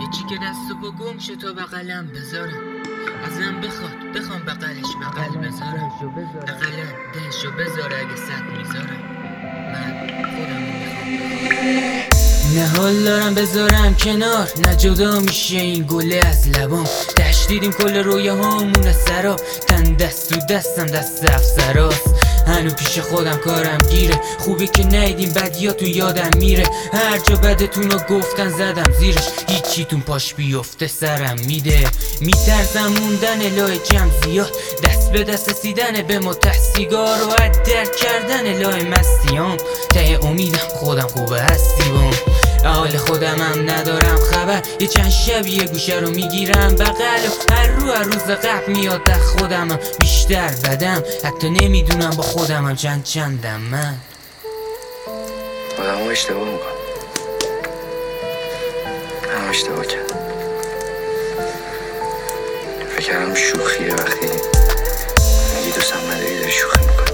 چی که دست و با گم شد تا بغلم بذارم، ازم بخوام بغلش بغل بذارم، بغلم دهشو بذاره اگه صد میذارم، من خودم میخوام. نه حال دارم بذارم کنار، نه جدا میشه این گله از لبام. دیدیم کل رویاهامون سراب، تن دست تو دستم دست افسراست. هنو پیش خودم کارم گیره، خوبی که نیدیم بدیاتون یادم میره. هر جا بدتون رو گفتن زدم زیرش، هیچیتون پاش بیفته سرم میده. میترسم موندن لای جمع زیاد، دست به دست رسیدن به متحسیگار و درک کردن لای مستیام. ته امیدم خودم خوبه هستی بام، حال خودم هم ندارم خبر. یه چند شب یه گوشه رو میگیرم بغل و هر روز قبل میاد در خودم هم بیشتر بدم. حتی نمیدونم با خودم هم چندم من آدم ها اشتباه میکن، هم اشتباه کرد. فکر کردم شوخیه، وقتی میگی دوستم نداری داری شوخی میکنی.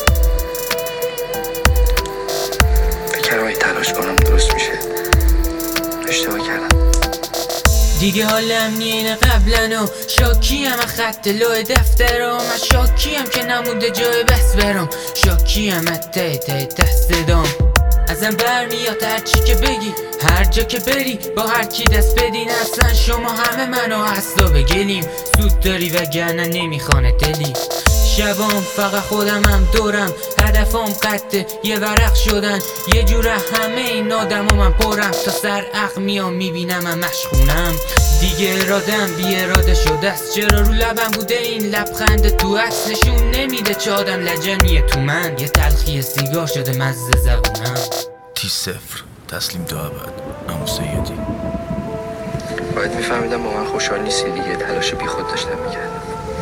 فکر کردم اگه تلاش کنم درست میشه، اشتباه کردم. دیگه حالم نینه قبلن و شاکیم خط لای دفترم. من شاکیم که نمونده جای بس برم، شاکیم ته دست دام. ازم برمیاد هر چی که بگی، هر جا که بری با هر کی دست بدین. اصلا شما همه منو اصلا بگلیم، سود داری وگرنه نمیخانه دلی. شبام فقط خودم هم دورم، هدفم قطع یه ورق شدن. یه جوره همه این آدم من پرم، تا سر عقل میام میبینم من مشخونم. دیگه ارادم بی اراده شده است، چرا رو لبم بوده این لبخند تو عکس نشون نمیده چه آدم لجنیه تو من. یه تلخی سیگار شده مزه زبونم. T0 تسلیم تا ابد. عمو سیدی باید میفهمیدم با من خوشحال نیستی دیگه، تلاش بی خود داشتم میکردم.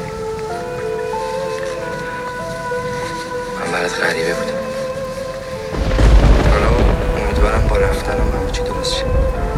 من برات غریبه بودم، حالا امیدوارم با رفتنم همه چی درست شه.